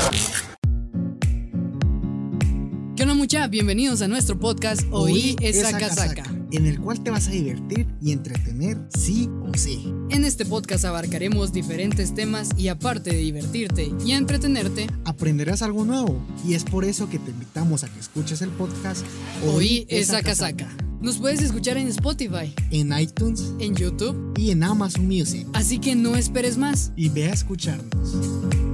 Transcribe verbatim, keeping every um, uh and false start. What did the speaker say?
¿Qué onda, mucha? Bienvenidos a nuestro podcast Oí esa casaca, en el cual te vas a divertir y entretener sí o sí. En este podcast abarcaremos diferentes temas y aparte de divertirte y entretenerte, aprenderás algo nuevo, y es por eso que te invitamos a que escuches el podcast Oí esa casaca. Nos puedes escuchar en Spotify, en iTunes, en YouTube y en Amazon Music. Así que no esperes más y ve a escucharnos.